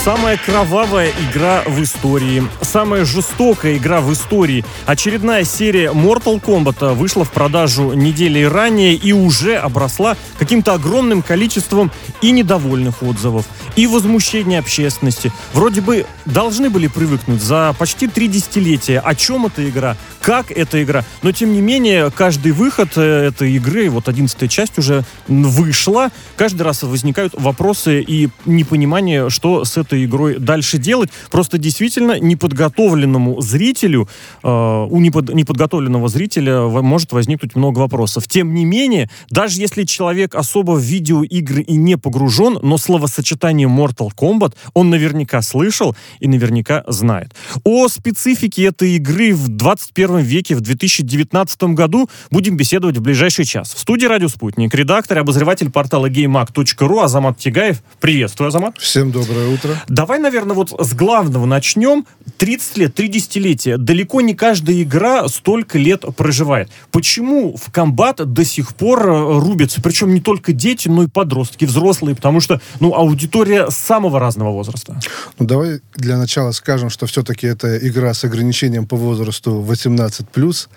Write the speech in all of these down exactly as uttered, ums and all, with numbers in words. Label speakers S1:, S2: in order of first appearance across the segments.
S1: Самая кровавая игра в истории, самая жестокая игра в истории. Очередная серия Mortal Kombat вышла в продажу недели ранее и уже обросла каким-то огромным количеством и недовольных отзывов, и возмущения общественности. Вроде бы должны были привыкнуть за почти три десятилетия, о чем эта игра, как эта игра. Но, тем не менее, каждый выход этой игры, вот одиннадцатая часть уже вышла, каждый раз возникают вопросы и непонимание, что с этой игрой дальше делать. Просто действительно неподготовленному зрителю, э, у непод, неподготовленного зрителя может возникнуть много вопросов. Тем не менее, даже если человек особо в видеоигры и не погружен, но словосочетание Mortal Kombat он наверняка слышал и наверняка знает. О специфике этой игры в двадцать первом веке, в две тысячи девятнадцатом году будем беседовать в ближайший час. В студии «Радио Спутник» редактор и обозреватель портала геймак точка ру Азамат Тигаев. Приветствую, Азамат.
S2: Всем доброе утро.
S1: Давай, наверное, вот с главного начнем. тридцать лет, три десятилетия. Далеко не каждая игра столько лет проживает. Почему в комбат до сих пор рубятся? Причем не только дети, но и подростки, взрослые. Потому что, ну, аудитория самого разного возраста.
S2: Ну, давай для начала скажем, что все-таки это игра с ограничением по возрасту восемнадцать плюс.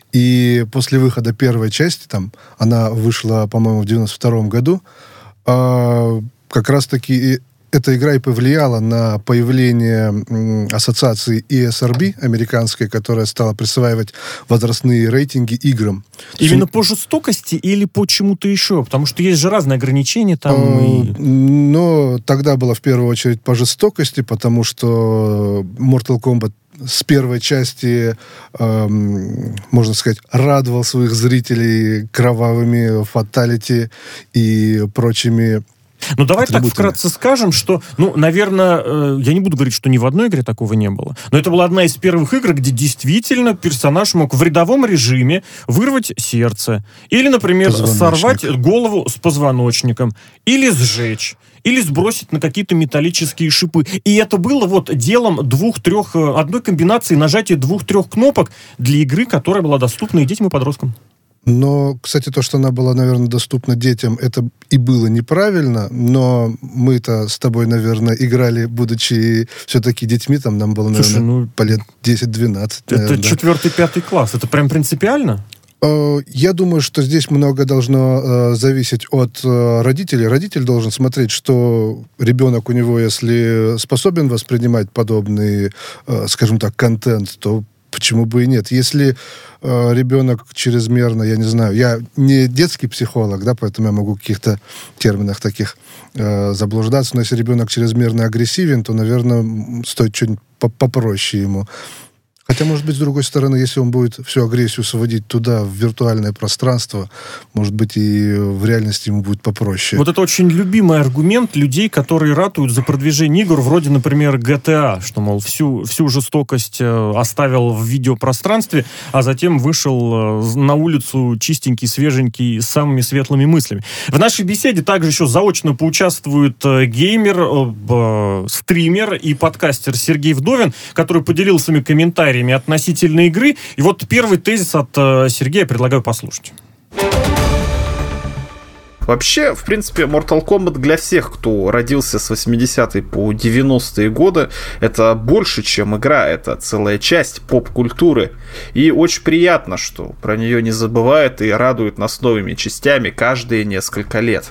S2: И после выхода первой части, там, она вышла, по-моему, в девяносто втором году, э, как раз-таки эта игра и повлияла на появление м, ассоциации и эс ар би американской, которая стала присваивать возрастные рейтинги играм.
S1: Именно по жестокости или по чему-то еще? Потому что есть же разные ограничения там.
S2: Э,
S1: и...
S2: Но тогда было в первую очередь по жестокости, потому что Mortal Kombat с первой части, эм, можно сказать, радовал своих зрителей кровавыми фаталити и прочими.
S1: Ну, давай так вкратце скажем, что, ну, наверное, э, я не буду говорить, что ни в одной игре такого не было, но это была одна из первых игр, где действительно персонаж мог в рядовом режиме вырвать сердце, или, например, сорвать голову с позвоночником, или сжечь, или сбросить на какие-то металлические шипы. И это было вот делом двух-трех, одной комбинации нажатия двух-трех кнопок для игры, которая была доступна и детям, и подросткам.
S2: Но, кстати, то, что она была, наверное, доступна детям, это и было неправильно, но мы-то с тобой, наверное, играли, будучи все-таки детьми, там нам было, наверное, Слушай, ну, по лет десять-двенадцать.
S1: Это четвертый-пятый класс, это прям принципиально?
S2: Я думаю, что здесь много должно э, зависеть от э, родителей. Родитель должен смотреть, что ребенок у него, если способен воспринимать подобный, э, скажем так, контент, то почему бы и нет? Если э, ребенок чрезмерно, я не знаю, я не детский психолог, да, поэтому я могу в каких-то терминах таких э, заблуждаться, но если ребенок чрезмерно агрессивен, то, наверное, стоит что-нибудь попроще ему. Хотя, может быть, с другой стороны, если он будет всю агрессию сводить туда, в виртуальное пространство, может быть, и в реальности ему будет попроще.
S1: Вот это очень любимый аргумент людей, которые ратуют за продвижение игр, вроде, например, джи ти эй, что, мол, всю, всю жестокость оставил в видеопространстве, а затем вышел на улицу чистенький, свеженький, с самыми светлыми мыслями. В нашей беседе также еще заочно поучаствует геймер, стример и подкастер Сергей Вдовин, который поделился своими комментариями относительно игры. И вот первый тезис от э, Сергея предлагаю послушать.
S3: Вообще, в принципе, Mortal Kombat для всех, кто родился с восьмидесятых по девяностые годы, это больше, чем игра, это целая часть поп-культуры. И очень приятно, что про нее не забывают и радуют нас новыми частями каждые несколько лет.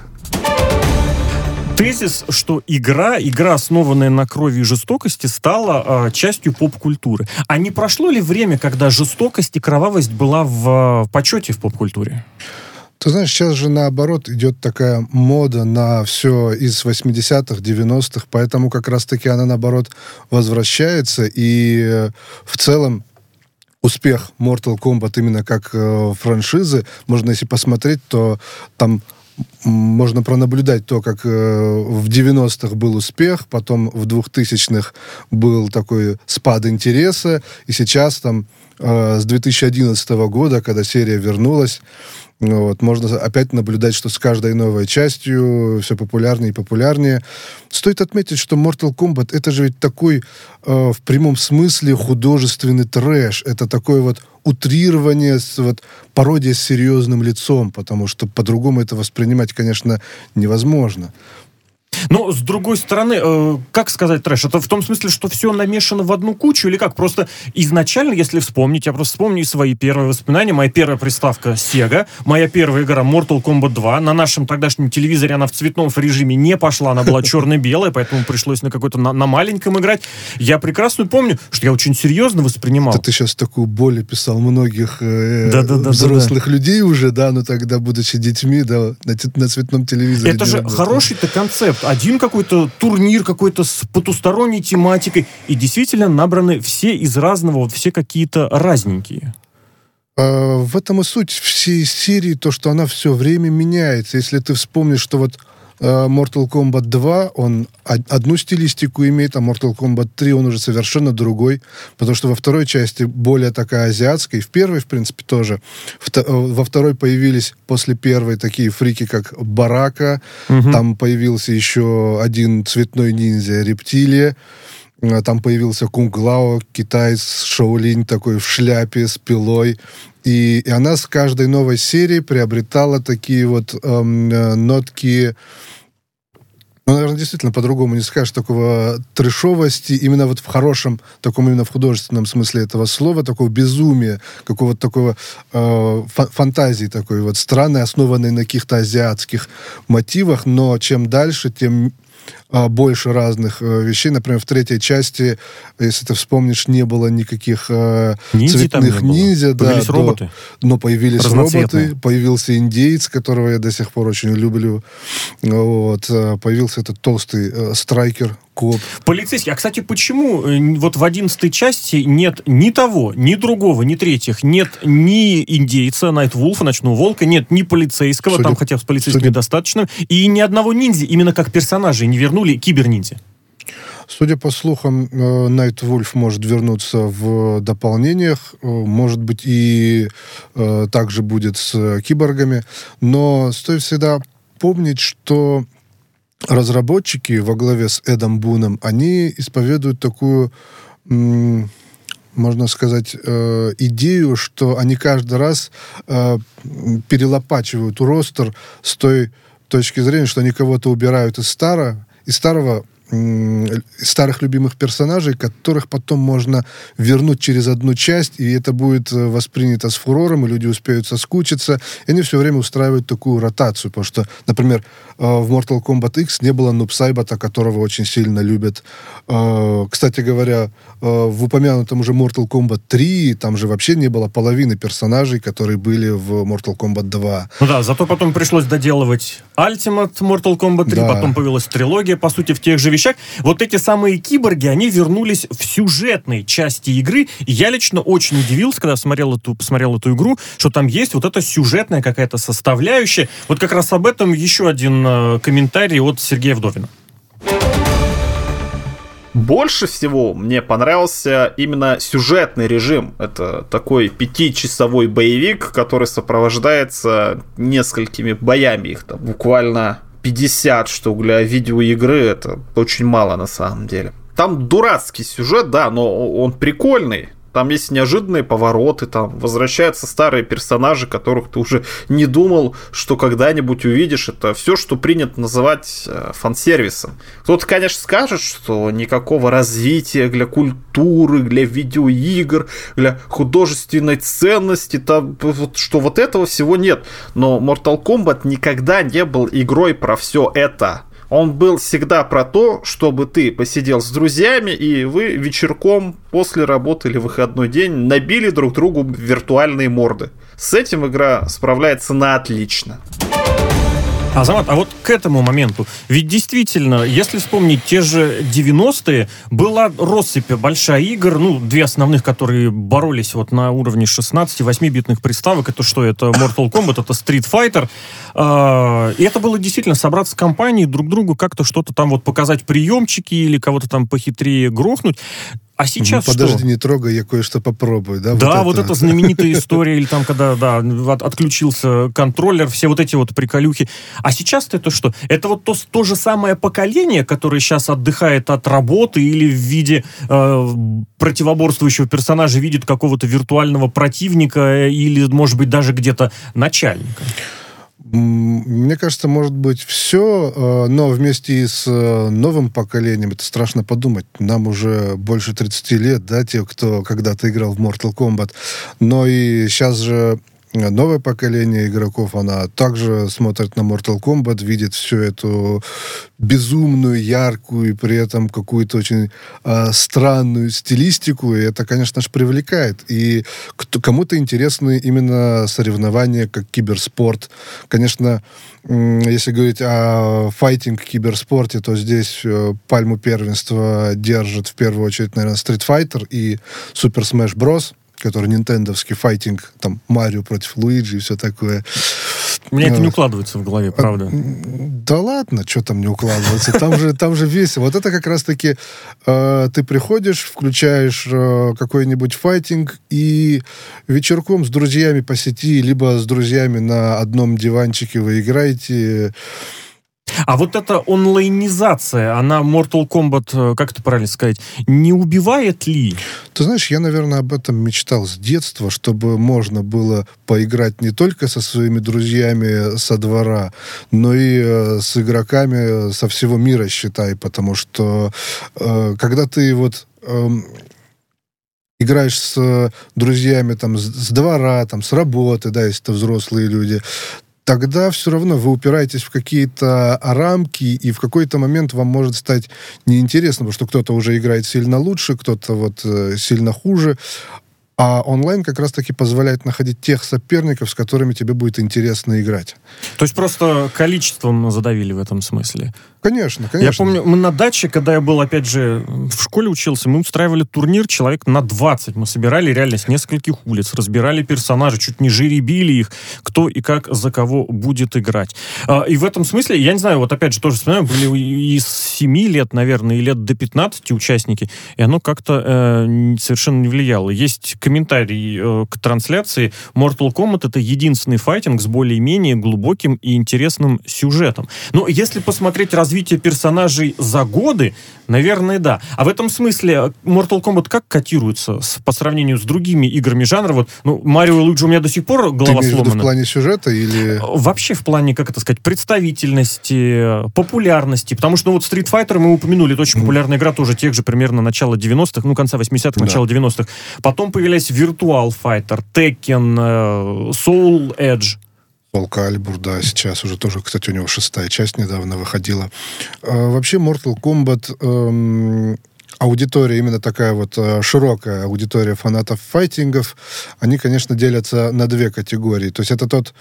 S1: Тезис, что игра, игра, основанная на крови и жестокости, стала э, частью поп-культуры. А не прошло ли время, когда жестокость и кровавость была в, в почете в поп-культуре?
S2: Ты знаешь, сейчас же наоборот идет такая мода на все из восьмидесятых, девяностых, поэтому как раз-таки она наоборот возвращается, и в целом успех Mortal Kombat именно как э, франшизы, можно если посмотреть, то там можно пронаблюдать то, как э, в девяностых был успех, потом в двухтысячных был такой спад интереса, и сейчас там э, с две тысячи одиннадцатого года, когда серия вернулась, вот, можно опять наблюдать, что с каждой новой частью все популярнее и популярнее. Стоит отметить, что Mortal Kombat — это же ведь такой э, в прямом смысле художественный трэш. Это такое вот утрирование, вот, пародия с серьезным лицом, потому что по-другому это воспринимать, конечно, невозможно.
S1: Но, с другой стороны, э, как сказать трэш? Это в том смысле, что все намешано в одну кучу, или как? Просто изначально, если вспомнить, я просто вспомню свои первые воспоминания. Моя первая приставка Sega, моя первая игра Mortal Kombat два. На нашем тогдашнем телевизоре она в цветном режиме не пошла, она была черно-белая, поэтому пришлось на какой-то на, на маленьком играть. Я прекрасно помню, что я очень серьезно воспринимал.
S2: Это ты сейчас такую боль описал многих э,
S1: да, да, да,
S2: взрослых
S1: да, да.
S2: людей уже, да, но тогда, будучи детьми, да, на, на цветном телевизоре.
S1: Это же работало. Хороший-то концепт. Один какой-то турнир какой-то с потусторонней тематикой, и действительно набраны все из разного, вот все какие-то разненькие.
S2: А, в этом и суть всей серии, то, что она все время меняется. Если ты вспомнишь, что вот Mortal Kombat два, он одну стилистику имеет, а Mortal Kombat три, он уже совершенно другой, потому что во второй части более такая азиатская, и в первой, в принципе, тоже. Во второй появились после первой такие фрики, как Барака, угу. Там появился еще один цветной ниндзя, Рептилия, там появился Кунг Лао, китаец, Шаолинь такой в шляпе с пилой. И, и она с каждой новой серии приобретала такие вот эм, нотки, ну, наверное, действительно, по-другому не скажешь, такого трэшовости, именно вот в хорошем, таком именно в художественном смысле этого слова, такого безумия, какого-то такого э, фантазии такой вот странной, основанной на каких-то азиатских мотивах, но чем дальше, тем больше разных э, вещей. Например, в третьей части, если ты вспомнишь, не было никаких э, цветных ниндзя.
S1: Появились
S2: да,
S1: роботы.
S2: Но, но появились роботы. Появился индеец, которого я до сих пор очень люблю. Вот. Появился этот толстый э, страйкер, коп.
S1: Полицейский. А, кстати, почему вот в одиннадцатой части нет ни того, ни другого, ни третьих, нет ни индейца, Найтвулфа, Ночного Волка, нет ни полицейского, судя, там хотя бы с полицейским судя... достаточно, и ни одного ниндзя, именно как персонажей, не вернули киберниндзя?
S2: Судя по слухам, Найтвульф может вернуться в дополнениях, может быть, и э, также будет с киборгами, но стоит всегда помнить, что разработчики во главе с Эдом Буном, они исповедуют такую, м- можно сказать, э, идею, что они каждый раз э, перелопачивают ростер с той точки зрения, что они кого-то убирают из старого, из старого старых любимых персонажей, которых потом можно вернуть через одну часть, и это будет воспринято с фурором, и люди успеют соскучиться. И они все время устраивают такую ротацию, потому что, например, в Mortal Kombat X не было Нуб Сайбата, которого очень сильно любят. Кстати говоря, в упомянутом уже Mortal Kombat три там же вообще не было половины персонажей, которые были в Mortal Kombat два.
S1: Ну да, зато потом пришлось доделывать Ultimate Mortal Kombat три, да. Потом появилась трилогия, по сути, в тех же вещах. Вот эти самые киборги, они вернулись в сюжетной части игры. И я лично очень удивился, когда смотрел эту, посмотрел эту игру, что там есть вот эта сюжетная какая-то составляющая. Вот как раз об этом еще один э, комментарий от Сергея Вдовина.
S3: Больше всего мне понравился именно сюжетный режим. Это такой пятичасовой боевик, который сопровождается несколькими боями. Их там буквально пятьдесят штук. Для видеоигры это очень мало на самом деле. Там дурацкий сюжет, да, но он прикольный. Там есть неожиданные повороты, там возвращаются старые персонажи, которых ты уже не думал, что когда-нибудь увидишь. Это все, что принято называть фан-сервисом. Кто-то, конечно, скажет, что никакого развития для культуры, для видеоигр, для художественной ценности, там, вот, что вот этого всего нет. Но Mortal Kombat никогда не был игрой про все это. Он был всегда про то, чтобы ты посидел с друзьями, и вы вечерком после работы или выходной день набили друг другу виртуальные морды. С этим игра справляется на отлично.
S1: Азамат, а вот к этому моменту, ведь действительно, если вспомнить те же девяностые, была россыпь большая игр, ну, две основных, которые боролись вот на уровне шестнадцати-восьмибитных приставок, это что, это Mortal Kombat, это Street Fighter, и это было действительно собраться с компанией, друг другу как-то что-то там вот показать приемчики или кого-то там похитрее грохнуть. А сейчас
S2: ну, подожди,
S1: что?
S2: не трогай, я кое-что попробую. Да,
S1: да,
S2: вот,
S1: вот
S2: это
S1: эта знаменитая история, или там, когда да, от, отключился контроллер, все вот эти вот приколюхи. А сейчас-то это что? Это вот то, то же самое поколение, которое сейчас отдыхает от работы или в виде э, противоборствующего персонажа видит какого-то виртуального противника или, может быть, даже где-то начальника?
S2: Мне кажется, может быть, все, но вместе с новым поколением, это страшно подумать, нам уже больше тридцати лет, да, те, кто когда-то играл в Mortal Kombat, но и сейчас же новое поколение игроков, она также смотрит на Mortal Kombat, видит всю эту безумную, яркую и при этом какую-то очень э, странную стилистику, и это, конечно же, привлекает. И кто, кому-то интересны именно соревнования как киберспорт. Конечно, э, если говорить о файтинг-киберспорте, то здесь э, пальму первенства держит в первую очередь, наверное, Street Fighter и Super Smash Bros., который нинтендовский файтинг, там, Марио против Луиджи и все такое.
S1: У меня это не укладывается в голове, правда.
S2: Да ладно, что там не укладывается. Там же, там же весело. Вот это как раз-таки э, ты приходишь, включаешь э, какой-нибудь файтинг и вечерком с друзьями по сети, либо с друзьями на одном диванчике вы играете.
S1: А вот эта онлайнизация, она Mortal Kombat, как это правильно сказать, не убивает ли?
S2: Ты знаешь, я, наверное, об этом мечтал с детства, чтобы можно было поиграть не только со своими друзьями со двора, но и э, с игроками со всего мира, считай, потому что э, когда ты вот... Э, играешь с друзьями там, с, с двора, там, с работы, да, если это взрослые люди, тогда все равно вы упираетесь в какие-то рамки, и в какой-то момент вам может стать неинтересно, потому что кто-то уже играет сильно лучше, кто-то вот э, сильно хуже. А онлайн как раз-таки позволяет находить тех соперников, с которыми тебе будет интересно играть.
S1: То есть просто количеством задавили в этом смысле?
S2: Конечно, конечно.
S1: Я помню, мы на даче, когда я был, опять же, в школе учился, мы устраивали турнир человек на двадцать. Мы собирали реально с нескольких улиц, разбирали персонажей, чуть не жеребили их, кто и как за кого будет играть. И в этом смысле, я не знаю, вот опять же, тоже вспоминаю, были и с семи лет, наверное, и лет до пятнадцати участники, и оно как-то э, совершенно не влияло. Есть комментарий э, к трансляции. Mortal Kombat — это единственный файтинг с более-менее глубоким и интересным сюжетом. Но если посмотреть развитие персонажей за годы, наверное, да. А в этом смысле Mortal Kombat как котируется с, по сравнению с другими играми жанра? Вот, ну, Марио и Луиджи у меня до сих пор голова сломана.
S2: Ты имеешь в виду в плане сюжета или...
S1: Вообще в плане, как это сказать, представительности, популярности. Потому что, ну, вот Street Fighter мы упомянули, это очень mm. популярная игра, тоже тех же примерно начала девяностых, ну, конца восьмидесятых, да. начала девяностых. Потом появились Virtual Fighter, Tekken, Soul Edge.
S2: Soul Calibur, да, сейчас уже тоже, кстати, у него шестая часть недавно выходила. А, вообще, Mortal Kombat, эм, аудитория, именно такая вот э, широкая аудитория фанатов файтингов, они, конечно, делятся на две категории. То есть это тот...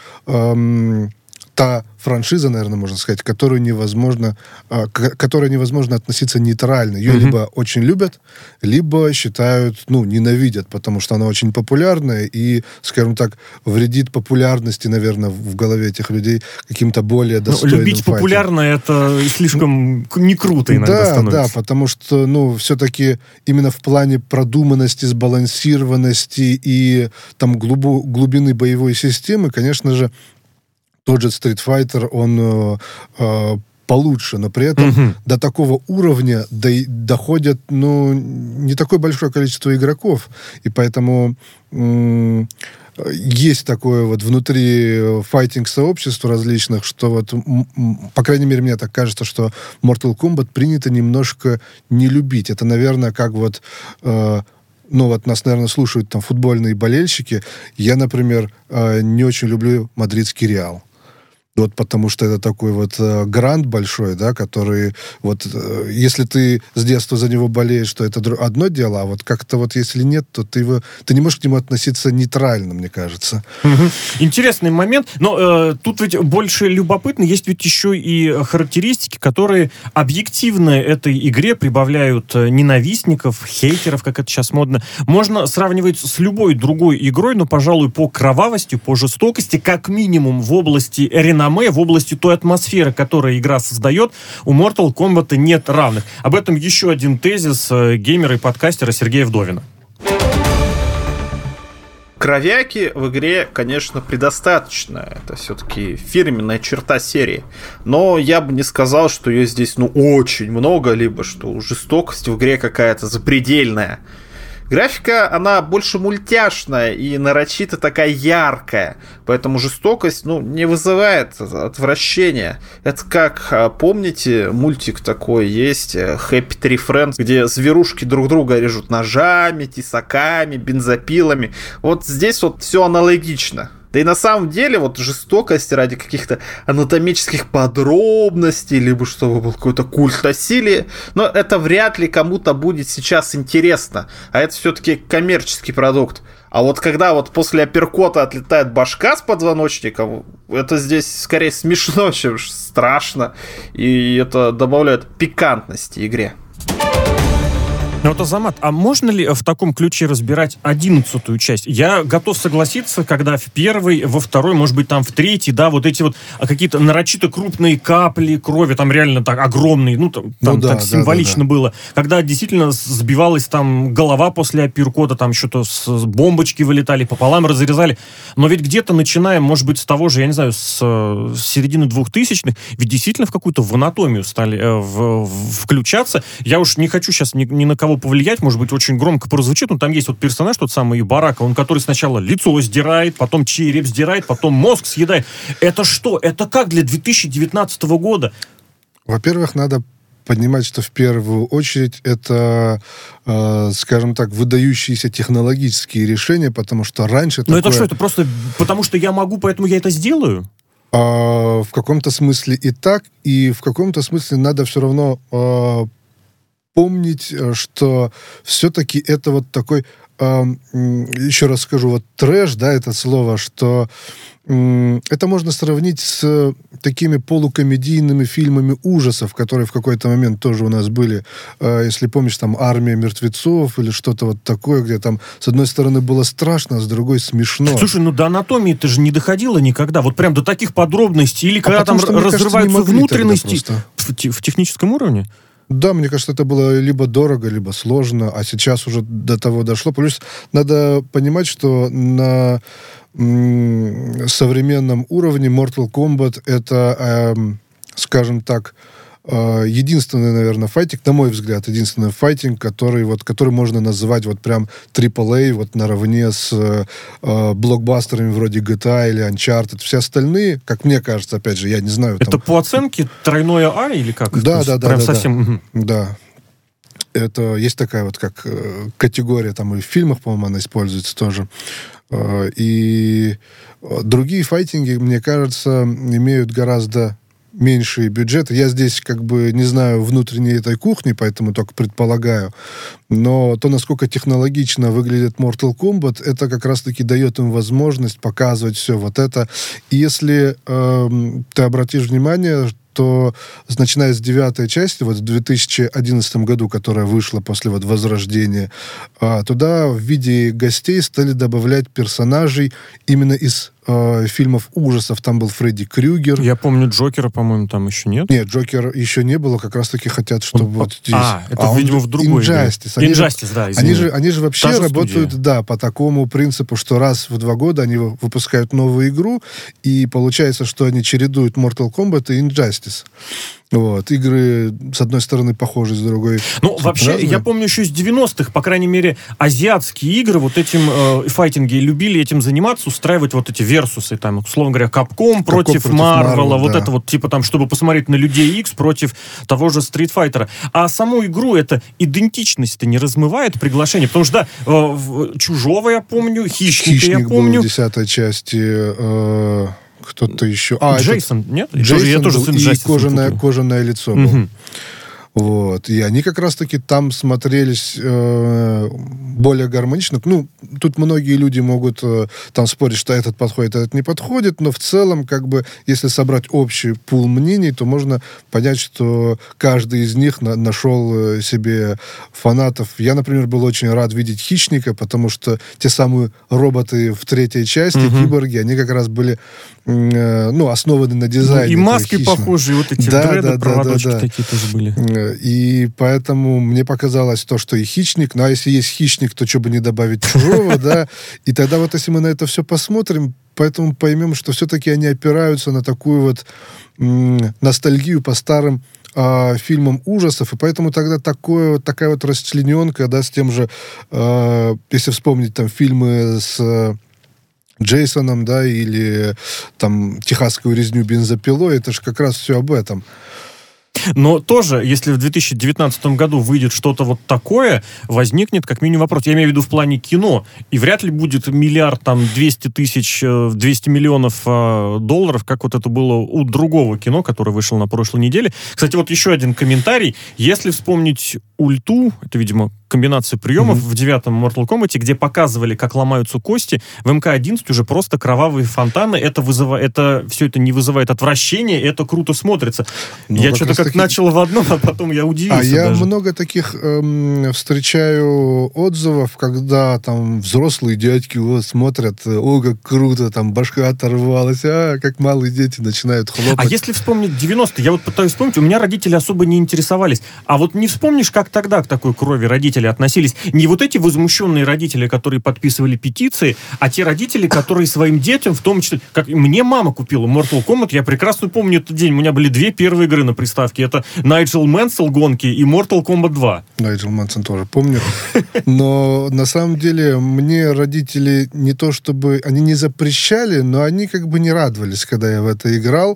S2: Эм, та франшиза, наверное, можно сказать, которую невозможно, э, к которой невозможно относиться нейтрально. Ее mm-hmm. либо очень любят, либо считают, ну, ненавидят, потому что она очень популярная и, скажем так, вредит популярности, наверное, в голове этих людей каким-то более достойным.
S1: Ну, любить
S2: файтингом.
S1: Популярно — это слишком не круто иногда
S2: да,
S1: становится.
S2: Да, потому что, ну, все-таки именно в плане продуманности, сбалансированности и там глубо, глубины боевой системы, конечно же, тот же Street Fighter, он э, э, получше, но при этом uh-huh. до такого уровня до, доходят, ну, не такое большое количество игроков, и поэтому м- есть такое вот внутри файтинг-сообществ различных, что вот, м- м- по крайней мере, мне так кажется, что Mortal Kombat принято немножко не любить. Это, наверное, как вот... Э, ну, вот нас, наверное, слушают там футбольные болельщики. Я, например, э, не очень люблю мадридский Реал. Вот потому что это такой вот э, грант большой, да, который вот, э, если ты с детства за него болеешь, то это др- одно дело, а вот как-то вот если нет, то ты, его, ты не можешь к нему относиться нейтрально, мне кажется.
S1: Угу. Интересный момент, но э, тут ведь больше любопытно, есть ведь еще и характеристики, которые объективно этой игре прибавляют ненавистников, хейтеров, как это сейчас модно. Можно сравнивать с любой другой игрой, но, пожалуй, по кровавости, по жестокости, как минимум в области реноме, в области той атмосферы, которую игра создает, у Mortal Kombat нет равных. Об этом еще один тезис геймера и подкастера Сергея Вдовина.
S3: Кровяки в игре, конечно, предостаточно. Это все-таки фирменная черта серии. Но я бы не сказал, что ее здесь, ну, очень много, либо что жестокость в игре какая-то запредельная. Графика, она больше мультяшная и нарочито такая яркая, поэтому жестокость, ну, не вызывает отвращения. Это как, помните, мультик такой есть, Happy Tree Friends, где зверушки друг друга режут ножами, тесаками, бензопилами. Вот здесь вот все аналогично. Да и на самом деле вот жестокость ради каких-то анатомических подробностей, либо чтобы был какой-то культ насилия, но это вряд ли кому-то будет сейчас интересно. А это все-таки коммерческий продукт. А вот когда вот после апперкота отлетает башка с позвоночником, это здесь скорее смешно, чем страшно. И это добавляет пикантности игре.
S1: Ну вот, Азамат, а можно ли в таком ключе разбирать одиннадцатую часть? Я готов согласиться, когда в первой, во второй, может быть, там в третьей, да, вот эти вот какие-то нарочито крупные капли крови, там реально так огромные, ну, там, ну, там да, так да, символично да, да. было. Когда действительно сбивалась там голова после апперкота, там что-то с бомбочки вылетали, пополам разрезали. Но ведь где-то начинаем, может быть, с того же, я не знаю, с, с середины двухтысячных, ведь действительно в какую-то в анатомию стали э, в, в, включаться. Я уж не хочу сейчас ни, ни на кого повлиять, может быть, очень громко прозвучит, но там есть вот персонаж, тот самый Барака, он который сначала лицо сдирает, потом череп сдирает, потом мозг съедает. Это что? Это как для две тысячи девятнадцатого года?
S2: Во-первых, надо понимать, что в первую очередь это, э, скажем так, выдающиеся технологические решения, потому что раньше...
S1: Но
S2: такое...
S1: это что? Это просто потому что я могу, поэтому я это сделаю?
S2: А, в каком-то смысле и так, и в каком-то смысле надо все равно... Э, помнить, что все-таки это вот такой, э, еще раз скажу, вот трэш, да, это слово, что э, это можно сравнить с такими полукомедийными фильмами ужасов, которые в какой-то момент тоже у нас были. Э, если помнишь, там «Армия мертвецов» или что-то вот такое, где там с одной стороны было страшно, а с другой смешно.
S1: Слушай, ну до анатомии ты же не доходила никогда, вот прям до таких подробностей, или когда а там
S2: что,
S1: разрываются
S2: кажется,
S1: внутренности в, в техническом уровне?
S2: Да, мне кажется, это было либо дорого, либо сложно, а сейчас уже до того дошло. Плюс надо понимать, что на м- современном уровне Mortal Kombat это, э, скажем так, э, единственный, наверное, файтинг, на мой взгляд, единственный файтинг, который, вот, который можно называть вот прям трипл эй, вот наравне с э, блокбастерами вроде джи ти эй или Uncharted. Все остальные, как мне кажется, опять же, я не знаю...
S1: Это там... по оценке тройное А или как?
S2: Да, да, да.
S1: Прям
S2: да,
S1: совсем...
S2: Да. да. Это есть такая вот как э, категория, там и в фильмах, по-моему, она используется тоже. Э, и другие файтинги, мне кажется, имеют гораздо меньшие бюджеты. Я здесь как бы не знаю внутренней этой кухни, поэтому только предполагаю. Но то, насколько технологично выглядит Mortal Kombat, это как раз-таки дает им возможность показывать все вот это. И если э, ты обратишь внимание, то, начиная с девятой части, вот в две тысячи одиннадцатом году, которая вышла после вот Возрождения, а, туда в виде гостей стали добавлять персонажей именно из а, фильмов ужасов. Там был Фредди Крюгер.
S1: Я помню, Джокера, по-моему, там еще нет.
S2: Нет, Джокер еще не было, как раз-таки хотят, чтобы он, вот здесь...
S1: А, это, а видимо, в другой
S2: Injustice. Они,
S1: Injustice,
S2: же,
S1: да,
S2: они, же, они же вообще
S1: Та
S2: работают,
S1: студия.
S2: да, по такому принципу, что раз в два года они выпускают новую игру, и получается, что они чередуют Mortal Kombat и Injustice. Вот. Игры, с одной стороны, похожи, с другой...
S1: Ну, вообще,
S2: разные.
S1: я помню еще с девяностых, по крайней мере, азиатские игры, вот этим э, файтинги любили этим заниматься, устраивать вот эти версусы, там, условно говоря, Capcom против Марвела, вот
S2: да.
S1: это вот, типа, там, чтобы посмотреть на Людей Икс против того же Street Fighter. А саму игру это идентичность-то не размывает приглашение? Потому что, да, э, в, Чужого я помню, Хищника
S2: Хищник
S1: я помню.
S2: был в десятой части... Э... Кто-то еще... А,
S1: Джейсон,
S2: этот...
S1: нет?
S2: Джейсон
S1: я тоже
S2: был,
S1: сын
S2: и кожаное, кожаное лицо было.
S1: Угу.
S2: Вот. И они как раз-таки там смотрелись э, более гармонично. Ну, тут многие люди могут э, там спорить, что этот подходит, этот не подходит, но в целом, как бы, если собрать общий пул мнений, то можно понять, что каждый из них на- нашел себе фанатов. Я, например, был очень рад видеть Хищника, потому что те самые роботы в третьей части, угу. киборги, они как раз были э, ну, основаны на дизайне.
S1: Ну, и маски похожие, вот эти
S2: да,
S1: дреды,
S2: да,
S1: проводочки
S2: да, да, да.
S1: такие тоже были.
S2: И поэтому мне показалось то, что и Хищник, ну а если есть Хищник, то что бы не добавить Чужого, да, и тогда вот если мы на это все посмотрим, поэтому поймем, что все-таки они опираются на такую вот м- ностальгию по старым э, фильмом ужасов, и поэтому тогда такое, такая вот расчлененка, да, с тем же, э, если вспомнить там фильмы с э, Джейсоном, да, или там «Техасскую резню бензопилой», это же как раз все об этом.
S1: Но тоже, если в две тысячи девятнадцатом году выйдет что-то вот такое, возникнет как минимум вопрос. Я имею в виду в плане кино. И вряд ли будет миллиард, там, двести тысяч, двести миллионов э, долларов, как вот это было у другого кино, которое вышло на прошлой неделе. Кстати, вот еще один комментарий. Если вспомнить ульту, это, видимо, комбинация приемов mm-hmm. в девятом Mortal Kombat, где показывали, как ломаются кости, в эм ка одиннадцать уже просто кровавые фонтаны. Это, вызыва... это все это не вызывает отвращения, это круто смотрится. Ну, я что-то как таки... начал в одном, а потом я удивился.
S2: А я
S1: даже.
S2: много таких эм, встречаю отзывов, когда там взрослые дядьки вот, смотрят, о, как круто, там башка оторвалась, а, как малые дети начинают хлопать.
S1: А если вспомнить девяностые, я вот пытаюсь вспомнить, у меня родители особо не интересовались. А вот не вспомнишь, как тогда к такой крови родители относились? Не вот эти возмущенные родители, которые подписывали петиции, а те родители, которые своим детям, в том числе, как мне мама купила Mortal Kombat, я прекрасно помню этот день, у меня были две первые игры на приставке, это Найджел Мэнсел гонки и Mortal Kombat два.
S2: Найджел Мэнсон тоже помню. Но на самом деле мне родители не то чтобы, они не запрещали, но они как бы не радовались, когда я в это играл.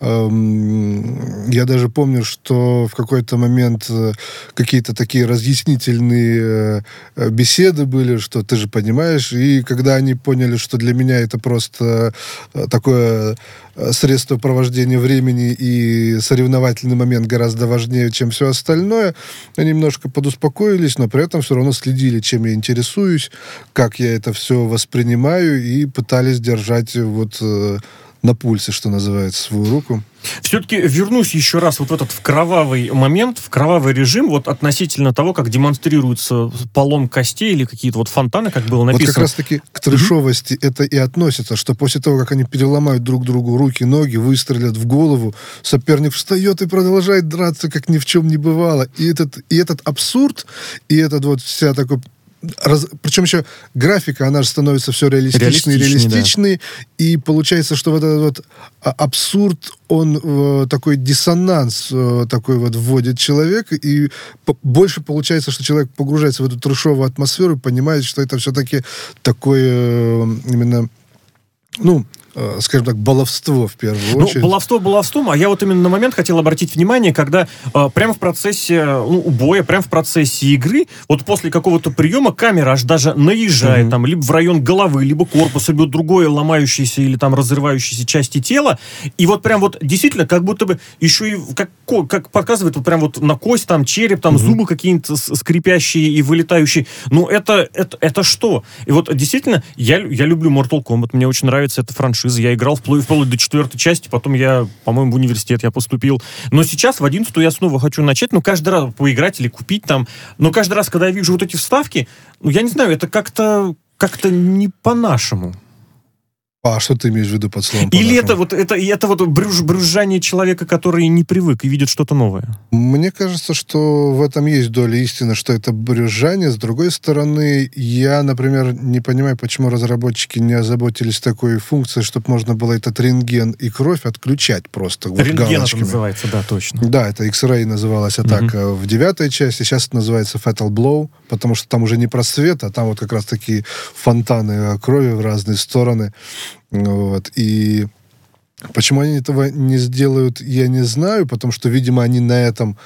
S2: Я даже помню, что в какой-то момент какие-то такие разъяснительные беседы были, что ты же понимаешь, и когда они поняли, что для меня это просто такое средство провождения времени и соревновательный момент гораздо важнее, чем все остальное, они немножко подуспокоились, но при этом все равно следили, чем я интересуюсь, как я это все воспринимаю, и пытались держать вот на пульсе, что называется, свою руку.
S1: Все-таки вернусь еще раз вот в этот в кровавый момент, в кровавый режим, вот относительно того, как демонстрируется полом костей или какие-то вот фонтаны, как было написано.
S2: Вот как раз-таки к трэшовости mm-hmm. это и относится, что после того, как они переломают друг другу руки, ноги, выстрелят в голову, соперник встает и продолжает драться, как ни в чем не бывало. И этот, и этот абсурд, и этот вот вся такой... Раз... Причем еще графика, она же становится все реалистичнее и реалистичнее, да. И получается, что вот этот вот абсурд, он э, такой диссонанс э, такой вот вводит человека, и по- больше получается, что человек погружается в эту трэшовую атмосферу и понимает, что это все-таки такое э, именно, ну, скажем так, баловство в первую очередь.
S1: Ну, баловство баловством, а я вот именно на момент хотел обратить внимание, когда э, прямо в процессе ну, боя, прямо в процессе игры, вот после какого-то приема камера аж даже наезжает, mm-hmm. там, либо в район головы, либо корпуса, либо другое ломающееся или там разрывающееся части тела, и вот прям вот действительно как будто бы еще и как, как показывает вот прям вот на кость, там, череп, там, mm-hmm. зубы какие-то скрипящие и вылетающие. Ну, это, это, это что? И вот действительно, я, я люблю Mortal Kombat, мне очень нравится эта франшиза. Я играл вплоть, вплоть до четвертой части, потом я, по-моему, в университет я поступил. Но сейчас в одиннадцатую я снова хочу начать, ну, каждый раз поиграть или купить там. Но каждый раз, когда я вижу вот эти вставки, ну, я не знаю, это как-то, как-то не по-нашему.
S2: А что ты имеешь в виду под словом
S1: Или это вот, это, это вот брюж, брюзжание человека, который не привык и видит что-то новое?
S2: Мне кажется, что в этом есть доля истины, что это брюзжание. С другой стороны, я, например, не понимаю, почему разработчики не озаботились такой функцией, чтобы можно было этот рентген и кровь отключать просто. Вот
S1: рентген это называется, да, точно.
S2: Да, это X-Ray называлась атака mm-hmm. в девятой части. Сейчас это называется Fatal Blow, потому что там уже не просвет, а там вот как раз такие фонтаны крови в разные стороны. Вот. И почему они этого не сделают, я не знаю, потому что, видимо, они на этом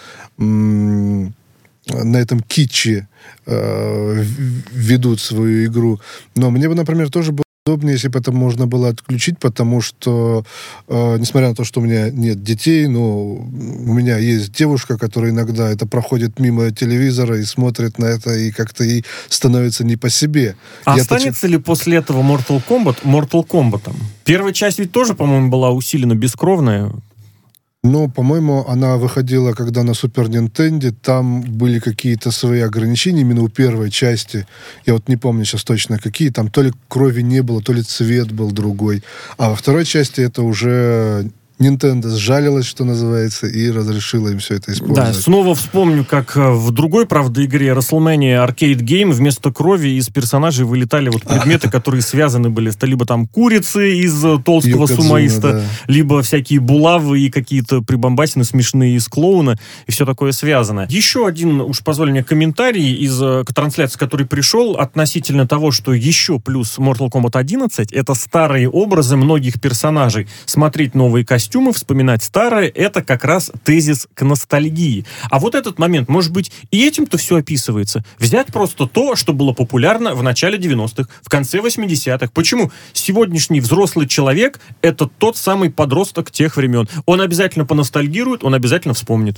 S2: м- на этом китче э- ведут свою игру. Но мне бы, например, тоже было удобнее, если бы это можно было отключить, потому что, э, несмотря на то, что у меня нет детей, но у меня есть девушка, которая иногда это проходит мимо телевизора и смотрит на это, и как-то ей становится не по себе.
S1: А
S2: Я
S1: останется
S2: тач...
S1: ли после этого Mortal Kombat Mortal Kombat? Первая часть ведь тоже, по-моему, была усиленно бескровная.
S2: Ну, по-моему, она выходила, когда на Супер Нинтендо, там были какие-то свои ограничения именно у первой части. Я вот не помню сейчас точно какие. Там то ли крови не было, то ли цвет был другой. А во второй части это уже Nintendo сжалилась, что называется, и разрешила им все это использовать.
S1: Да, снова вспомню, как в другой, правда, игре WrestleMania Arcade Game вместо крови из персонажей вылетали вот предметы, которые связаны были. Это либо там курицы из толстого
S2: Йокодзуна,
S1: сумоиста,
S2: да.
S1: либо всякие булавы и какие-то прибамбасины смешные из клоуна, и все такое связано. Еще один, уж позволь мне, комментарий из э, трансляции, который пришел относительно того, что еще плюс Mortal Kombat одиннадцать — это старые образы многих персонажей. Смотреть новые костюмы, вспоминать старые — это как раз тезис к ностальгии. А вот этот момент, может быть, и этим-то все описывается. Взять просто то, что было популярно в начале девяностых, в конце восьмидесятых. Почему? Сегодняшний взрослый человек — это тот самый подросток тех времен. Он обязательно поностальгирует, он обязательно вспомнит.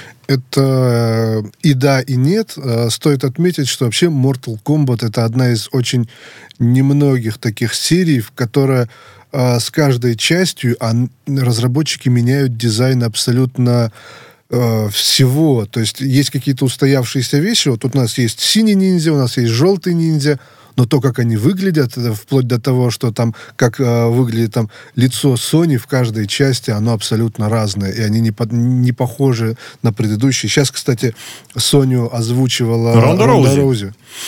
S2: Это и да, и нет. Стоит отметить, что вообще Mortal Kombat — это одна из очень немногих таких серий, в которой с каждой частью разработчики меняют дизайн абсолютно всего. То есть есть какие-то устоявшиеся вещи. Вот тут у нас есть синий ниндзя, у нас есть желтый ниндзя, но то, как они выглядят, вплоть до того, что там, как э, выглядит там лицо Сони в каждой части, оно абсолютно разное, и они не, по, не похожи на предыдущие. Сейчас, кстати, Соню озвучивала
S1: Ронда Роузи.
S2: Роузи.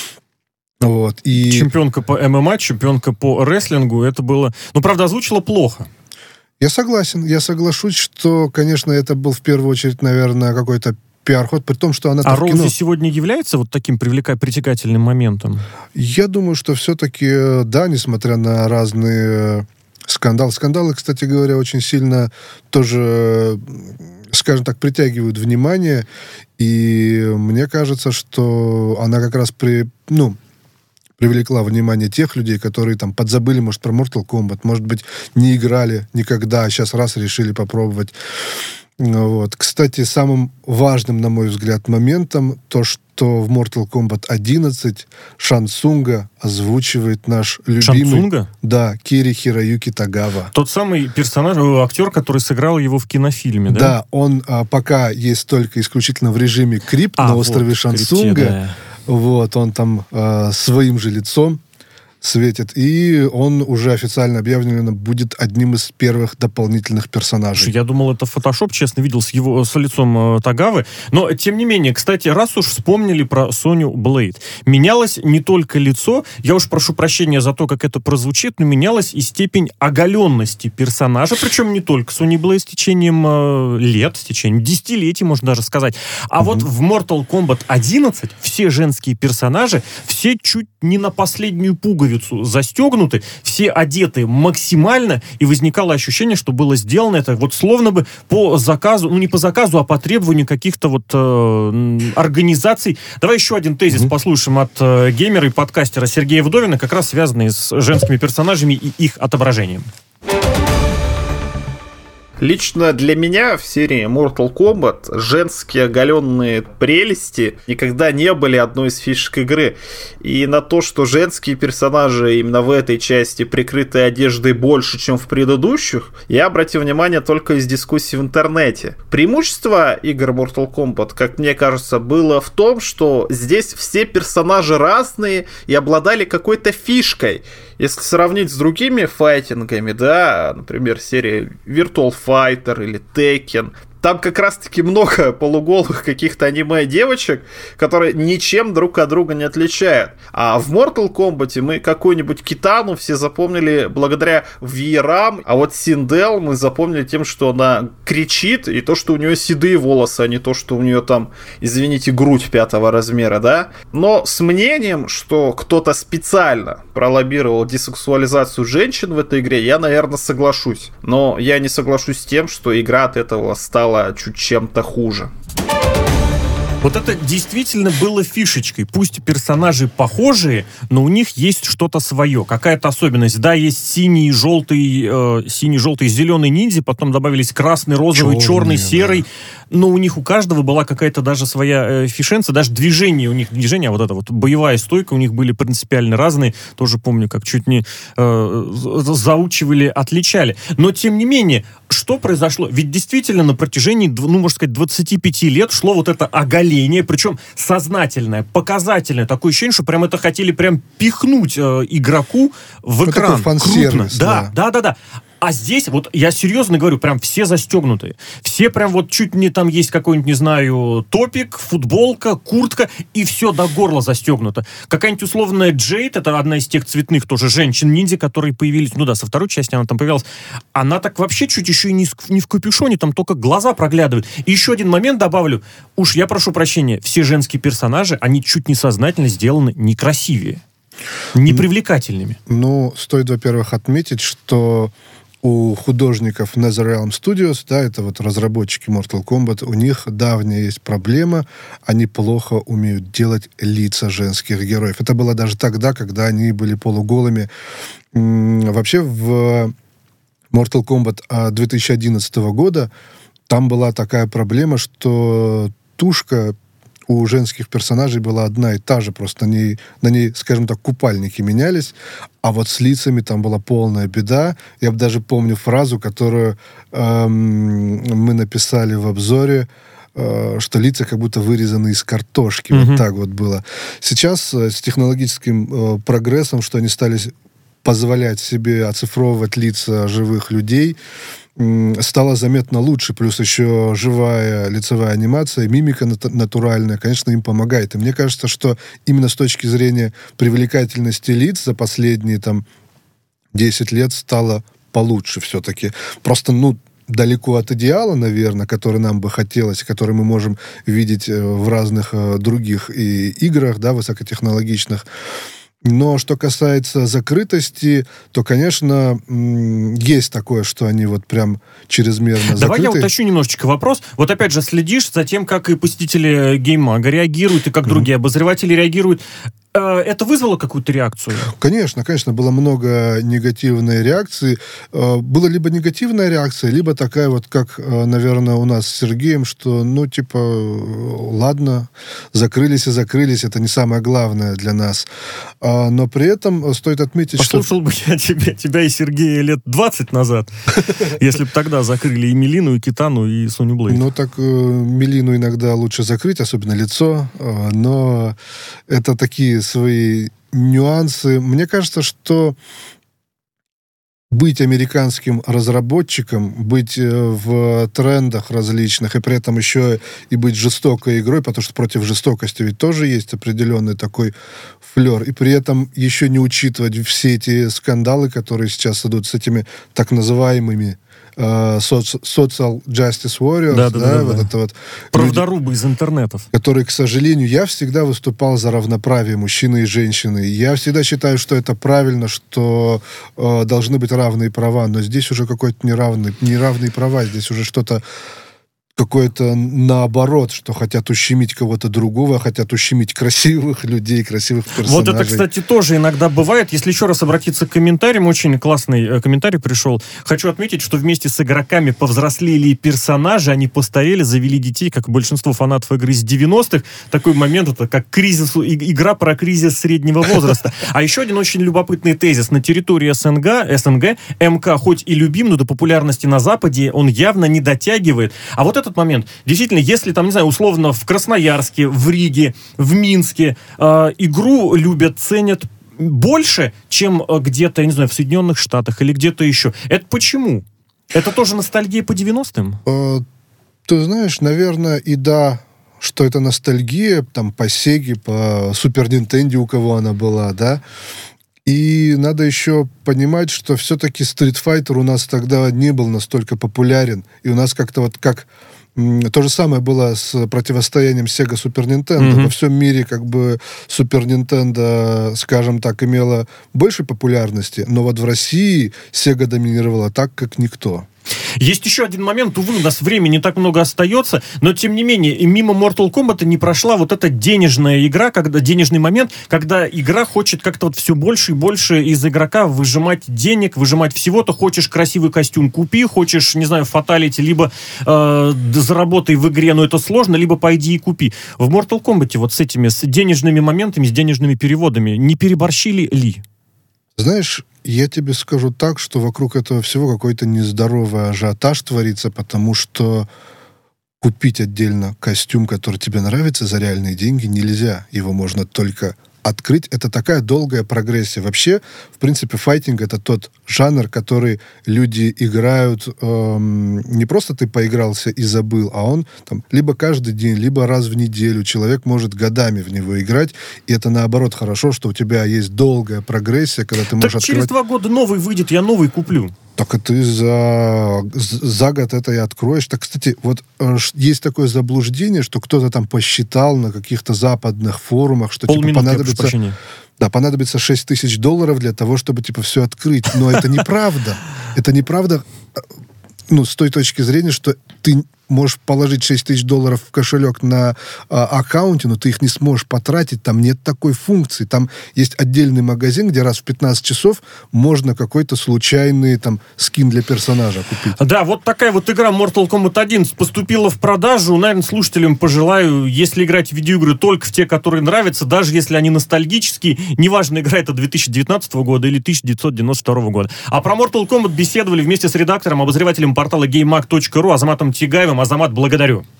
S2: Вот, и...
S1: Чемпионка по эм эм а, чемпионка по рестлингу, это было... Ну, правда, озвучила плохо.
S2: Я согласен, я соглашусь, что, конечно, это был в первую очередь, наверное, какой-то пиар-ход, при том, что она...
S1: А Роузи сегодня является вот таким привлека... притягательным моментом?
S2: Я думаю, что все-таки, да, несмотря на разные скандалы. Скандалы, кстати говоря, очень сильно тоже, скажем так, притягивают внимание, и мне кажется, что она как раз при... ну, привлекла внимание тех людей, которые там подзабыли, может, про Mortal Kombat, может быть, не играли никогда, а сейчас раз решили попробовать. Вот. Кстати, самым важным, на мой взгляд, моментом то, что в Mortal Kombat одиннадцать Шан Цунга озвучивает наш любимый...
S1: Шан Цунга?
S2: Да, Кири Хироюки Тагава.
S1: Тот самый персонаж, актер, который сыграл его в кинофильме, да?
S2: Да, он а, пока есть только исключительно в режиме Крип
S1: а,
S2: на
S1: вот,
S2: острове Шан Цунга. Да. Вот, он там а, своим же лицом светит, и он уже официально объявлен будет одним из первых дополнительных персонажей.
S1: Я думал, это фотошоп, честно, видел с его с лицом э, Тагавы. Но, тем не менее, кстати, раз уж вспомнили про Соню Блейд, менялось не только лицо, я уж прошу прощения за то, как это прозвучит, но менялась и степень оголенности персонажа, причем не только Сони Блейд с течением э, лет, с течением десятилетий, можно даже сказать. А mm-hmm. вот в Mortal Kombat одиннадцать все женские персонажи, все чуть не на последнюю пуговицу застегнуты, все одеты максимально, и возникало ощущение, что было сделано это вот словно бы по заказу, ну не по заказу, а по требованию каких-то вот э, организаций. Давай еще один тезис mm-hmm. послушаем от э, геймера и подкастера Сергея Вдовина, как раз связанный с женскими персонажами и их отображением.
S3: Лично для меня в серии Mortal Kombat женские оголенные прелести никогда не были одной из фишек игры. И на то, что женские персонажи именно в этой части прикрыты одеждой больше, чем в предыдущих, я обратил внимание только из дискуссий в интернете. Преимущество игр Mortal Kombat, как мне кажется, было в том, что здесь все персонажи разные и обладали какой-то фишкой. Если сравнить с другими файтингами, да, например, серия Virtual Fighter или Tekken, там как раз-таки много полуголых каких-то аниме-девочек, которые ничем друг от друга не отличают. А в Mortal Kombat мы какую-нибудь Китану все запомнили благодаря веерам, а вот Синдел мы запомнили тем, что она кричит, и то, что у нее седые волосы, а не то, что у нее там, извините, грудь пятого размера, да? Но с мнением, что кто-то специально пролоббировал десексуализацию женщин в этой игре, я, наверное, соглашусь. Но я не соглашусь с тем, что игра от этого стала чуть чем-то хуже.
S1: Вот это действительно было фишечкой. Пусть персонажи похожие, но у них есть что-то свое, какая-то особенность. Да, есть синий, желтый, э, синий, желтый, зеленый ниндзя, потом добавились красный, розовый, черный, черный серый. Да. Но у них у каждого была какая-то даже своя э, фишенция, даже движение у них, движение, вот это вот боевая стойка у них были принципиально разные. Тоже помню, как чуть не э, заучивали, отличали. Но тем не менее, что произошло? Ведь действительно на протяжении, ну, можно сказать, двадцати пяти лет шло вот это оголение, причем сознательное, показательное. Такое ощущение, что прям это хотели прям пихнуть э, игроку в экран.
S2: Такой фан-сервис,
S1: да, да, да, да. А здесь, вот я серьезно говорю, прям все застегнутые. Все прям вот чуть не там есть какой-нибудь, не знаю, топик, футболка, куртка, и все до горла застегнуто. Какая-нибудь условная Джейд, это одна из тех цветных тоже женщин-ниндзя, которые появились, ну да, со второй части она там появилась, она так вообще чуть еще и не, не в капюшоне, там только глаза проглядывают. И еще один момент добавлю. Уж я прошу прощения, все женские персонажи, они чуть не сознательно сделаны некрасивее, непривлекательными.
S2: Ну, стоит, во-первых, отметить, что у художников NetherRealm Studios, да, это вот разработчики Mortal Kombat, у них давняя есть проблема, они плохо умеют делать лица женских героев. Это было даже тогда, когда они были полуголыми. М-м, вообще в Mortal Kombat две тысячи одиннадцатого года там была такая проблема, что тушка у женских персонажей была одна и та же, просто на ней, на ней, скажем так, купальники менялись, а вот с лицами там была полная беда. Я даже помню фразу, которую эм, мы написали в обзоре, э, что лица как будто вырезаны из картошки. Mm-hmm. Вот так вот было. Сейчас э, с технологическим э, прогрессом, что они стали позволять себе оцифровывать лица живых людей, стало заметно лучше, плюс еще живая лицевая анимация, мимика натуральная, конечно, им помогает. И мне кажется, что именно с точки зрения привлекательности лиц за последние там десять лет стало получше все-таки. Просто, ну, далеко от идеала, наверное, который нам бы хотелось, который мы можем видеть в разных других и играх, да, высокотехнологичных. Но что касается закрытости, то, конечно, есть такое, что они вот прям чрезмерно закрыты.
S1: Давай я уточню немножечко вопрос. Вот опять же следишь за тем, как и посетители геймага реагируют, и как mm-hmm. другие обозреватели реагируют. Это вызвало какую-то реакцию?
S2: Конечно, конечно, было много негативной реакции. Была либо негативная реакция, либо такая вот, как, наверное, у нас с Сергеем, что, ну, типа, ладно, закрылись и закрылись, это не самое главное для нас. Но при этом стоит отметить,
S1: Послушал
S2: что...
S1: бы я тебя, тебя и Сергея лет двадцать назад, если бы тогда закрыли и Мелину, и Китану, и Соню Блейд.
S2: Ну, так Мелину иногда лучше закрыть, особенно лицо, но это такие свои нюансы. Мне кажется, что быть американским разработчиком, быть в трендах различных, и при этом еще и быть жестокой игрой, потому что против жестокости ведь тоже есть определенный такой флер, и при этом еще не учитывать все эти скандалы, которые сейчас идут с этими так называемыми Social Justice Warriors, да, да, да, да, вот да. Это вот
S1: правдорубы из интернетов,
S2: которые, к сожалению, я всегда выступал за равноправие мужчины и женщины. Я всегда считаю, что это правильно, что э, должны быть равные права, но здесь уже какой-то неравный, неравные права, здесь уже что-то какое-то наоборот, что хотят ущемить кого-то другого, хотят ущемить красивых людей, красивых персонажей.
S1: Вот это, кстати, тоже иногда бывает. Если еще раз обратиться к комментариям, очень классный комментарий пришел. Хочу отметить, что вместе с игроками повзрослели персонажи, они постарели, завели детей, как большинство фанатов игры из девяностых. Такой момент, это как кризис, игра про кризис среднего возраста. А еще один очень любопытный тезис. На территории СНГ, СНГ МК хоть и любим, но до популярности на Западе он явно не дотягивает. А вот это этот момент. Действительно, если там, не знаю, условно в Красноярске, в Риге, в Минске э, игру любят, ценят больше, чем где-то, я не знаю, в Соединенных Штатах или где-то еще. Это почему? Это тоже ностальгия по девяностым?
S2: Э, ты знаешь, наверное, и да, что это ностальгия, там, по Сеге, по Супер Нинтенде, у кого она была, да. И надо еще понимать, что все-таки Street Fighter у нас тогда не был настолько популярен. И у нас как-то вот как... То же самое было с противостоянием Sega Super Nintendo. Mm-hmm. Во всем мире как бы Super Nintendo, скажем так, имела больше популярности, но вот в России Sega доминировала так, как никто.
S1: Есть еще один момент, увы, у нас времени не так много остается, но тем не менее, мимо Mortal Kombat не прошла вот эта денежная игра, когда денежный момент, когда игра хочет как-то вот все больше и больше из игрока выжимать денег, выжимать всего. То хочешь красивый костюм, купи, хочешь, не знаю, фаталити, либо э, заработай в игре, но это сложно, либо пойди и купи. В Mortal Kombat вот с этими, с денежными моментами, с денежными переводами не переборщили ли?
S2: Знаешь, я тебе скажу так, что вокруг этого всего какой-то нездоровый ажиотаж творится, потому что купить отдельно костюм, который тебе нравится, за реальные деньги нельзя. Его можно только открыть. Это такая долгая прогрессия. Вообще, в принципе, файтинг — это тот жанр, который люди играют, эм, не просто ты поигрался и забыл, а он там либо каждый день, либо раз в неделю. Человек может годами в него играть, и это, наоборот, хорошо, что у тебя есть долгая прогрессия, когда ты можешь
S1: Так
S2: открывать...
S1: через два года новый выйдет, я новый куплю.
S2: Так и ты за, за год это и откроешь. Так, кстати, вот э, ш- есть такое заблуждение, что кто-то там посчитал на каких-то западных форумах, что типа
S1: Полминутки, я прошу
S2: понадобится...
S1: прощения.
S2: Да, понадобится шесть тысяч долларов для того, чтобы, типа, все открыть. Но это неправда. Это неправда, э, ну, с той точки зрения, что ты можешь положить шесть тысяч долларов в кошелек на а, аккаунте, но ты их не сможешь потратить, там нет такой функции. Там есть отдельный магазин, где раз в пятнадцать часов можно какой-то случайный там скин для персонажа купить.
S1: Да, вот такая вот игра Mortal Kombat один поступила в продажу. Наверное, слушателям пожелаю, если играть в видеоигры только в те, которые нравятся, даже если они ностальгические, неважно, игра это две тысячи девятнадцатого года или тысяча девятьсот девяносто второго года. А про Mortal Kombat беседовали вместе с редактором, обозревателем портала гейммаг точка ру Азаматом Тигаевым. Азамат, благодарю.